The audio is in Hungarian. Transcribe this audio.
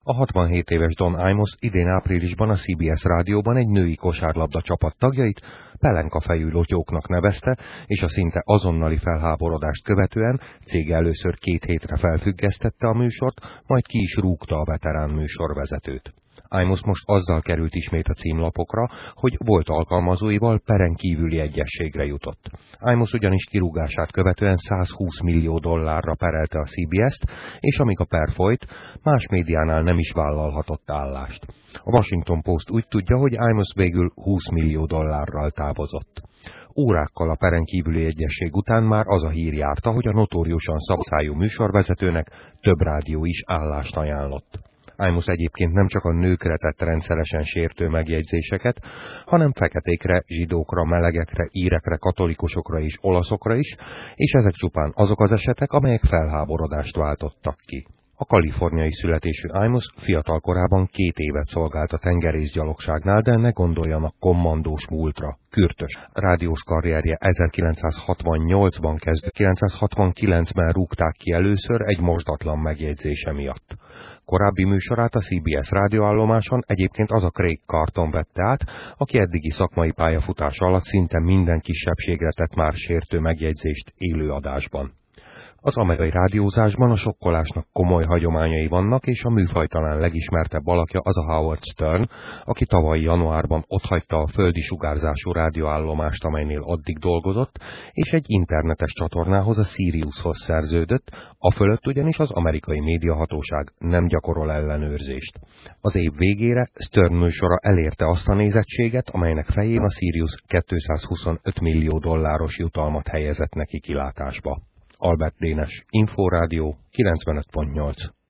A 67 éves Don Imus idén áprilisban a CBS rádióban egy női kosárlabda csapat tagjait pelenkafejű lotyóknak nevezte, és a szinte azonnali felháborodást követően cége először 2 hétre felfüggesztette a műsort, majd ki is rúgta a veterán műsorvezetőt. Imus most azzal került ismét a címlapokra, hogy volt alkalmazóival peren kívüli egyezségre jutott. Imus ugyanis kirúgását követően $120 millió perelte a CBS-t, és amíg a per folyt, más médiánál nem is vállalhatott állást. A Washington Post úgy tudja, hogy Imus végül $20 millió távozott. Órákkal a peren kívüli egyezség után már az a hír járta, hogy a notóriusan szabszájú műsorvezetőnek több rádió is állást ajánlott. Imus egyébként nem csak a nőkre tett rendszeresen sértő megjegyzéseket, hanem feketékre, zsidókra, melegekre, írekre, katolikusokra és olaszokra is, és ezek csupán azok az esetek, amelyek felháborodást váltottak ki. A kaliforniai születésű Imus fiatal korában 2 évet szolgált a tengerészgyalogságnál, de ne gondoljanak kommandós múltra. Kürtös. Rádiós karrierje 1968-ban kezdődött, 1969-ben rúgták ki először egy mosdatlan megjegyzése miatt. Korábbi műsorát a CBS rádióállomáson egyébként az a Craig Carton vette át, aki eddigi szakmai pályafutása alatt szinte minden kisebbségre tett már sértő megjegyzést élő adásban. Az amerikai rádiózásban a sokkolásnak komoly hagyományai vannak, és a műfaj talán legismertebb alakja az a Howard Stern, aki tavaly januárban otthagyta a földi sugárzású rádióállomást, amelynél addig dolgozott, és egy internetes csatornához, a Siriushoz szerződött, afölött ugyanis az amerikai médiahatóság nem gyakorol ellenőrzést. Az év végére Stern műsora elérte azt a nézettséget, amelynek fején a Sirius $225 millió jutalmat helyezett neki kilátásba. Albert Dénes, Inforádió 95.8.